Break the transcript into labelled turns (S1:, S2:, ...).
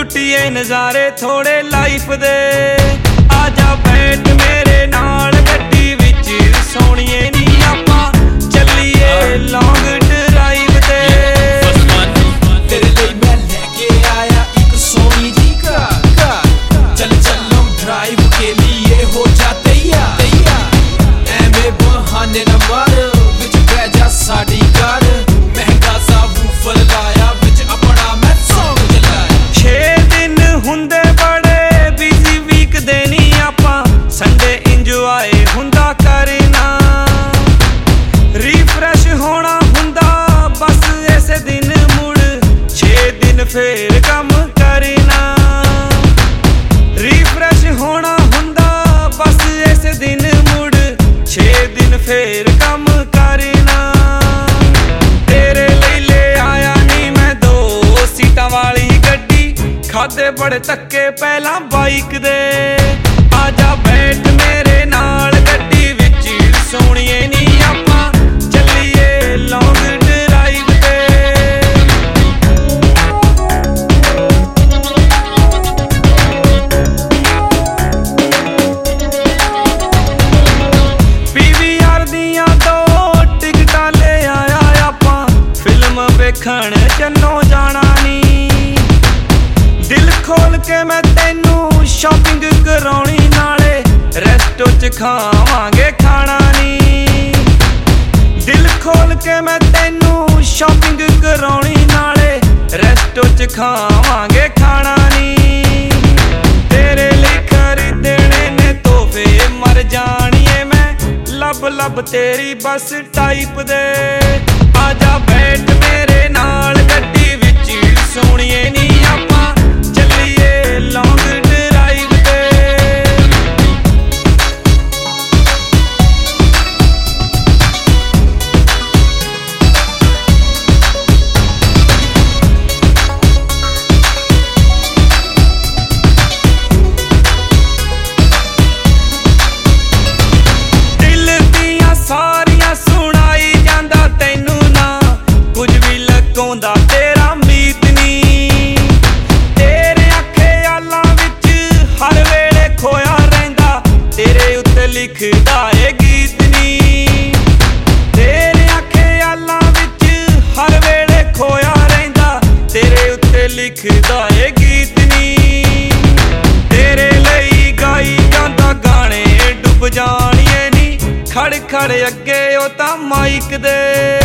S1: लुटिए नज़ारे थोड़े लाइफ दे। आजा बैठ मेरे नाल गड्डी विच सोहणिए नी आपां चलिए लॉन्ग ड्राइव ते।
S2: तेरे लिए मैं लेके आया एक सोहनी जी कार, चल चलो ड्राइव के लिए हो जा तैयार। एवें बहाने न मार विच बह जा साडी कार, महंगा सा वूफर लाया विच अपना मैं सॉन्ग चलाया।
S1: 6 दिन हुंदे बड़े बिजी वीक दे नी आपां संडे इंजॉय हुंदा करना, रिफ्रेश होना हुंदा बस ऐसे दिन मुड़ 6 दिन फिर कम करना। रिफ्रेश होना हुंदा बस ऐसे दिन मुड़ 6 दिन फिर कम करना। तेरे लिए ले आया नी मैं 2 सीटां वाली गड्डी, खादे बड़े धक्के पहला बाइक दे। आजा बैठ मेरे नाल गड्डी विच सोहणिए नी आपां चलिए लॉन्ग ड्राइव ते। PVR दियां 2 टिकटां ले आया आपां फिल्म वेखण चन्नो जाना नी। दिल खोल के मैं तेनू शॉपिंग कराउणी नाले रेस्टो च खावांगे खाना नी। दिल खोल के मैं तेनू शॉपिंग कराउणी नाले रेस्टो च खावांगे खाना नी। तेरे लिए खरीदने ने तोहफे मर जानिए मैं लब लब तेरी बस टाइप दे। आजा बैठ मेरे नाल गड्डी विच सोहणिए नी आपां चलिए लॉन्ग ड्राइव ते। दिल दियां सारियां सुनाई जांदा तैनू ना कुछ भी लकोंदा तेरा मीत नी। तेरे आखे आलां विच हर वेले खोया रहिंदा तेरे उत्ते लिखदा ए गीत नी। तेरे आखे आलां विच हर वेले खोया रहिंदा तेरे उत्ते लिखदा ए गीत नी। तेरे ਲਈ गाई जांदा गाने डुੱਬ जाणिए नी, खड़ खड़ अगे ओ तां माइक दे।